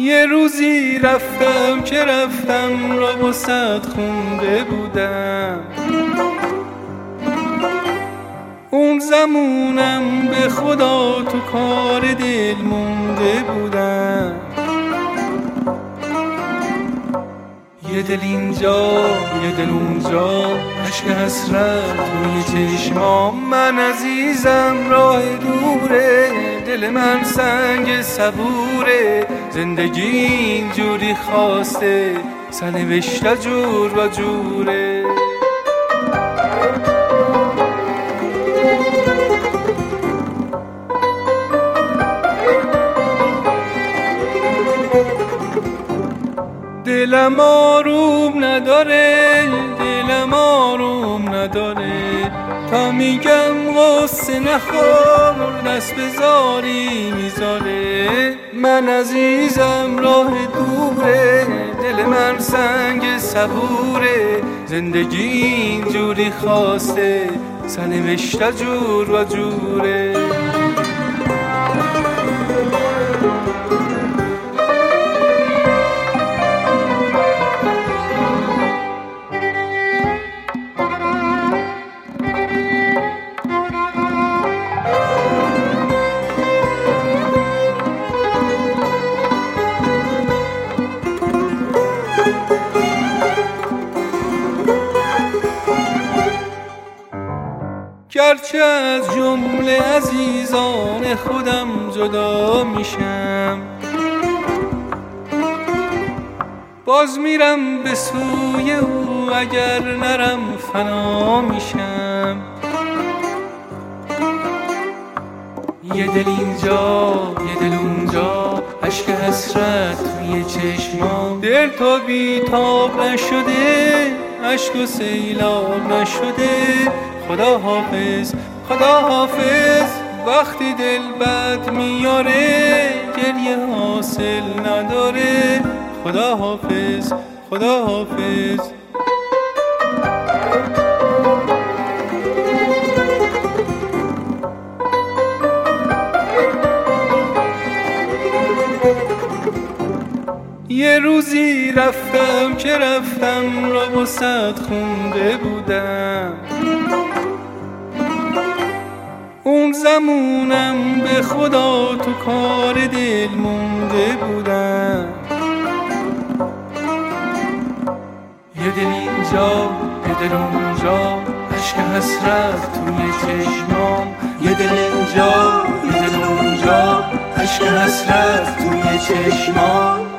یه روزی رفتم که رفتم را با صد خونده بودم، اون زمونم به خدا تو کار دل مونده بودم. یه دل اینجا یه دل اونجا، عشق حسرت توی چشمام. من عزیزم راه دوره، دل من سنگ صبوره. زندگی اینجوری خواسته، سرنوشته جور و جوره. دلم آروم نداره، دلم آروم نداره، تا میگم غصه نخور دست بذاری میذاره. من عزیزم راه دوره، دل من سنگ صبوره. زندگی اینجوری خواسته، سرنوشته جور و جوره. گرچه از جمله عزیزان خودم جدا میشم، باز میرم به سوی او، اگر نرم فنا میشم. یه دل اینجا یه دل اونجا، عشق حسرت توی چشمام. دل تا بیتاب نشده، عشق و سیلاب نشده. خدا حافظ خدا حافظ، وقتی دل بد میاره گریه حاصل نداره. خدا حافظ خدا حافظ. یه روزی رفتم که رفتم را با صد خونده بودم، اون زمونم به خدا تو کار دل مونده بودم. یه دل اینجا یه دل اونجا، عشق حسرت توی چشمام. یه دل اینجا یه دل اونجا، عشق حسرت توی چشمام.